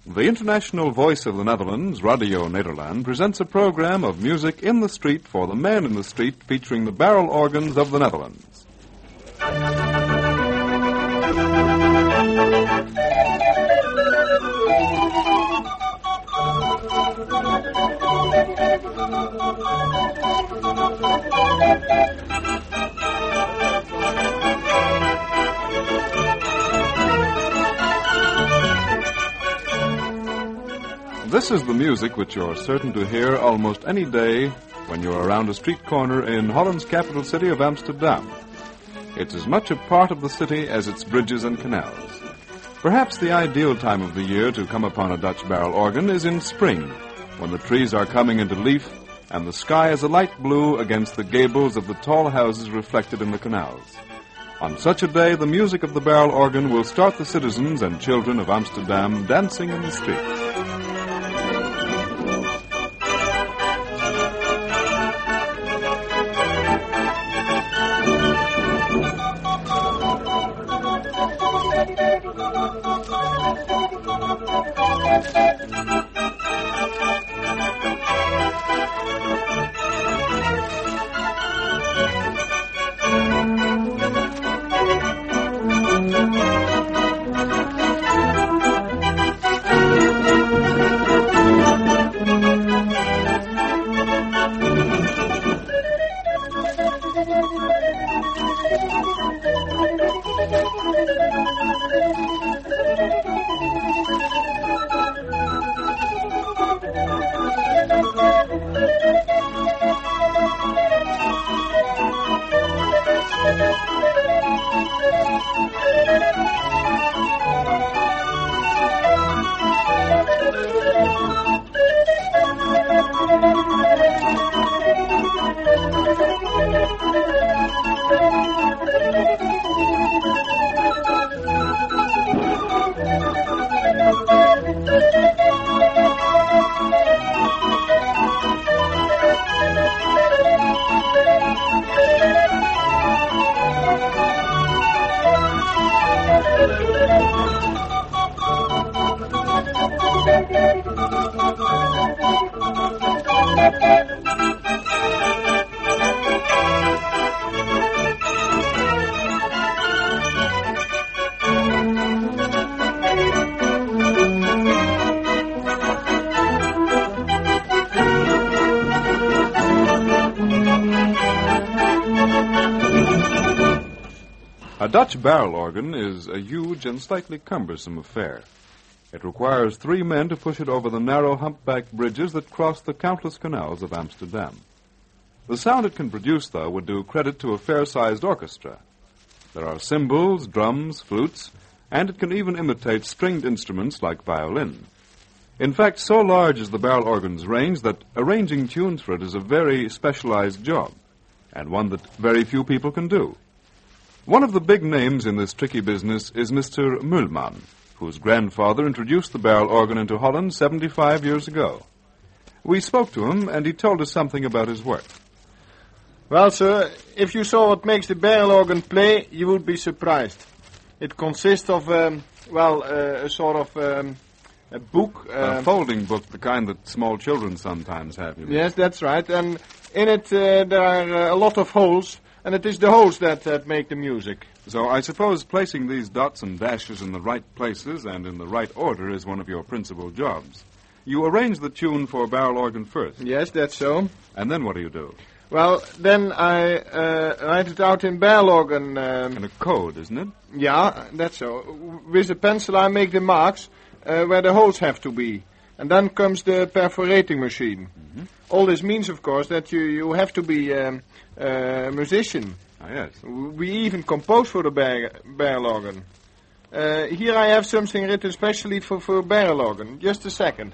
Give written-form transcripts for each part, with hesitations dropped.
The international voice of the Netherlands, Radio Nederland, presents a program of music in the street for the man in the street featuring the barrel organs of the Netherlands. This is the music which you're certain to hear almost any day when you're around a street corner in Holland's capital city of Amsterdam. It's as much a part of the city as its bridges and canals. Perhaps the ideal time of the year to come upon a Dutch barrel organ is in spring, when the trees are coming into leaf and the sky is a light blue against the gables of the tall houses reflected in the canals. On such a day, the music of the barrel organ will start the citizens and children of Amsterdam dancing in the streets. A Dutch barrel organ is a huge and slightly cumbersome affair. It requires 3 men to push it over the narrow humpback bridges that cross the countless canals of Amsterdam. The sound it can produce, though, would do credit to a fair-sized orchestra. There are cymbals, drums, flutes, and it can even imitate stringed instruments like violin. In fact, so large is the barrel organ's range that arranging tunes for it is a very specialized job, and one that very few people can do. One of the big names in this tricky business is Mr. Muhlmann, whose grandfather introduced the barrel organ into Holland 75 years ago. We spoke to him, and he told us something about his work. Well, sir, if you saw what makes the barrel organ play, you would be surprised. It consists of, a sort of a book. A folding book, the kind that small children sometimes have. Yes, that's right. And in it there are a lot of holes, and it is the holes that make the music. So I suppose placing these dots and dashes in the right places and in the right order is one of your principal jobs. You arrange the tune for barrel organ first. Yes, that's so. And then what do you do? Well, then I write it out in barrel organ. In a code, isn't it? Yeah, that's so. With a pencil I make the marks where the holes have to be. And then comes the perforating machine. Mm-hmm. All this means, of course, that you have to be a musician. Ah, yes. We even compose for the barrel organ. Here I have something written specially for barrel organ. Just a second.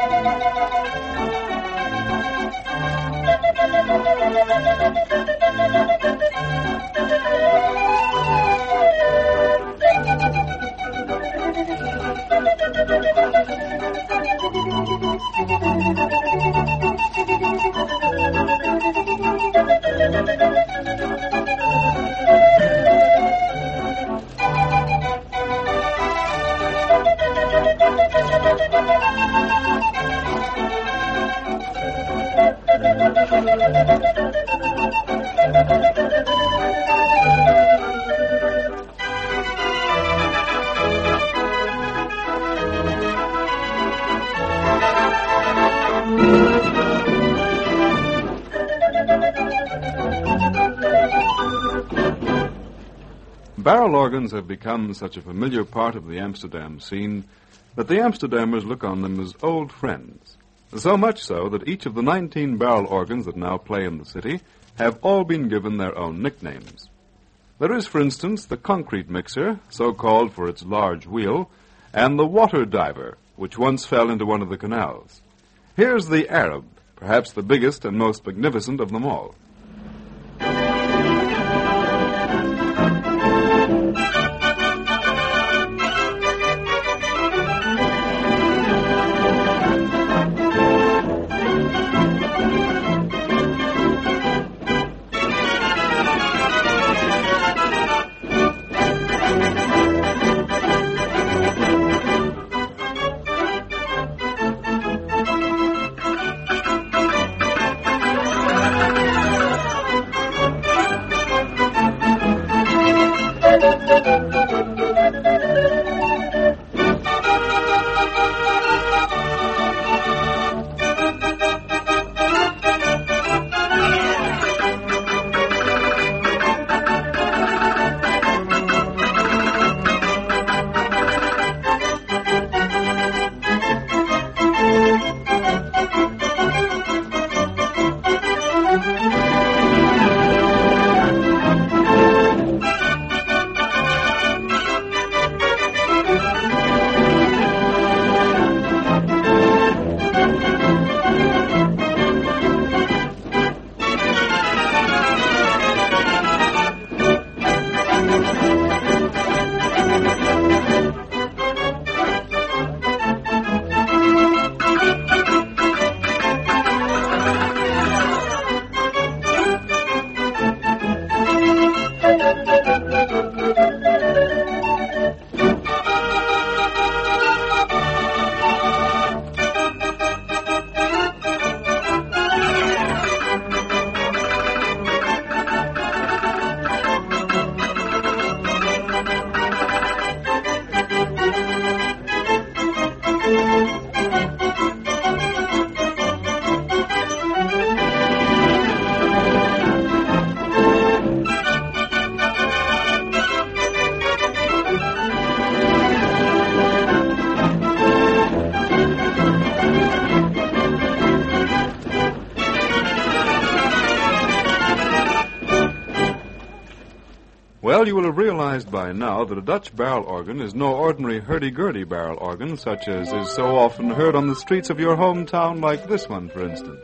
Barrel organs have become such a familiar part of the Amsterdam scene that the Amsterdammers look on them as old friends. So much so that each of the 19 barrel organs that now play in the city have all been given their own nicknames. There is, for instance, the concrete mixer, so called for its large wheel, and the water diver, which once fell into one of the canals. Here's the Arab, perhaps the biggest and most magnificent of them all. Well, you will have realized by now that a Dutch barrel organ is no ordinary hurdy-gurdy barrel organ, such as is so often heard on the streets of your hometown, like this one, for instance.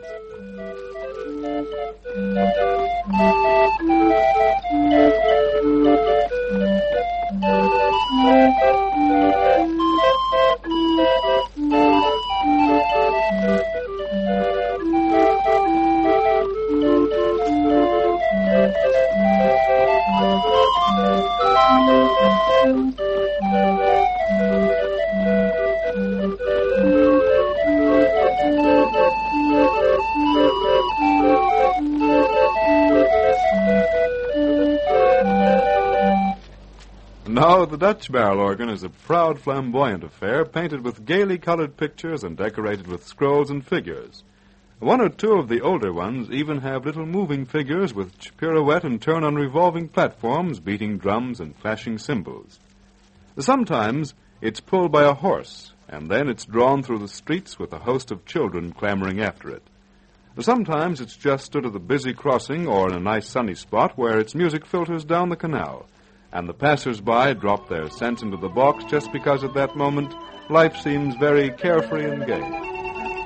Now, the Dutch barrel organ is a proud, flamboyant affair, painted with gaily colored pictures and decorated with scrolls and figures. One or two of the older ones even have little moving figures which pirouette and turn on revolving platforms, beating drums and flashing cymbals. Sometimes it's pulled by a horse, and then it's drawn through the streets with a host of children clamoring after it. Sometimes it's just stood at a busy crossing or in a nice sunny spot where its music filters down the canal, and the passers-by drop their cents into the box just because at that moment life seems very carefree and gay.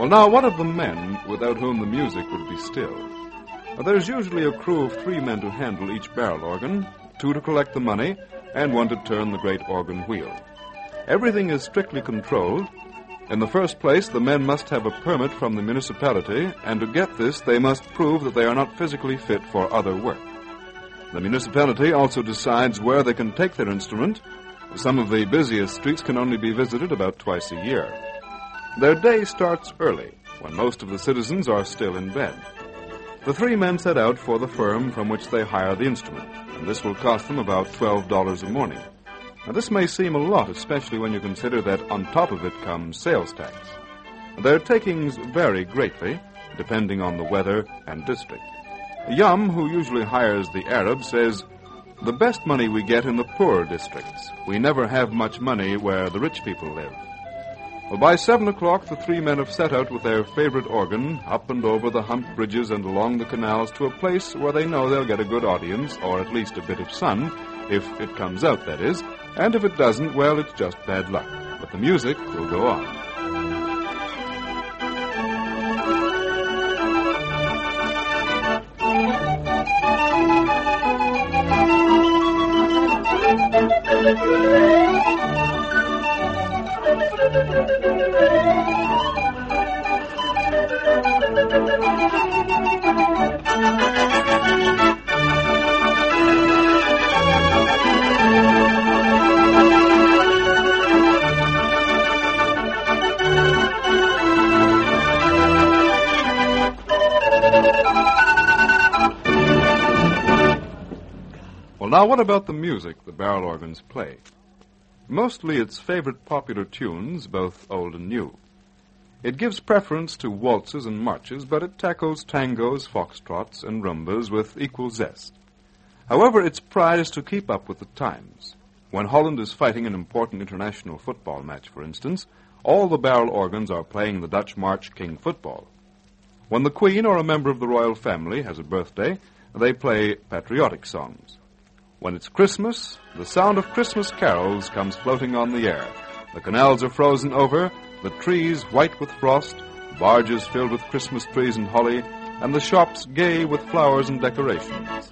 Well, now, what of the men without whom the music would be still? Well, there's usually a crew of 3 men to handle each barrel organ, 2 to collect the money, and 1 to turn the great organ wheel. Everything is strictly controlled. In the first place, the men must have a permit from the municipality, and to get this, they must prove that they are not physically fit for other work. The municipality also decides where they can take their instrument. Some of the busiest streets can only be visited about twice a year. Their day starts early, when most of the citizens are still in bed. The 3 men set out for the firm from which they hire the instrument, and this will cost them about $12 a morning. Now, this may seem a lot, especially when you consider that on top of it comes sales tax. Their takings vary greatly, depending on the weather and district. Yum, who usually hires the Arab, says, "The best money we get in the poorer districts. We never have much money where the rich people live." Well, by 7 o'clock, the 3 men have set out with their favorite organ, up and over the humped bridges and along the canals to a place where they know they'll get a good audience, or at least a bit of sun, if it comes out, that is, and if it doesn't, well, it's just bad luck. But the music will go on. Well, now, what about the music the barrel organs play? Mostly it's favorite popular tunes, both old and new. It gives preference to waltzes and marches, but it tackles tangos, foxtrots, and rumbas with equal zest. However, its pride is to keep up with the times. When Holland is fighting an important international football match, for instance, all the barrel organs are playing the Dutch march King Football. When the Queen or a member of the royal family has a birthday, they play patriotic songs. When it's Christmas, the sound of Christmas carols comes floating on the air. The canals are frozen over, the trees white with frost, barges filled with Christmas trees and holly, and the shops gay with flowers and decorations.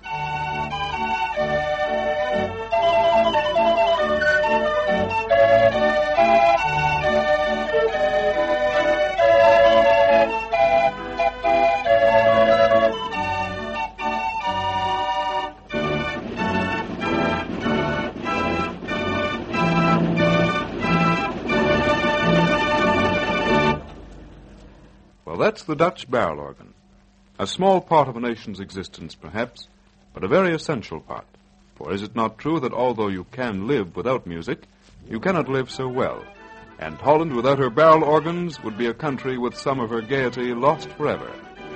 Well, that's the Dutch barrel organ. A small part of a nation's existence, perhaps, but a very essential part. For is it not true that although you can live without music, you cannot live so well? And Holland without her barrel organs would be a country with some of her gaiety lost forever.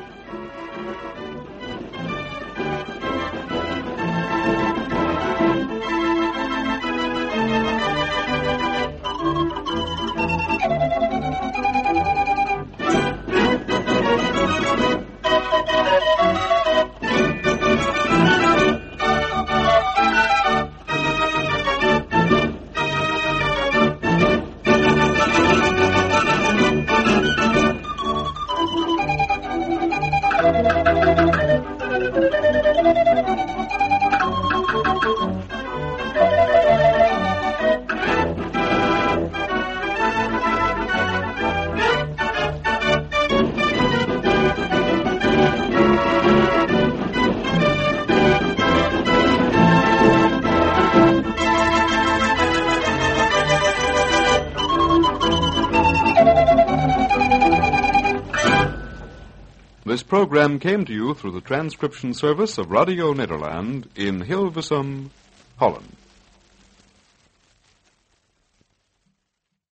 This program came to you through the transcription service of Radio Nederland in Hilversum, Holland.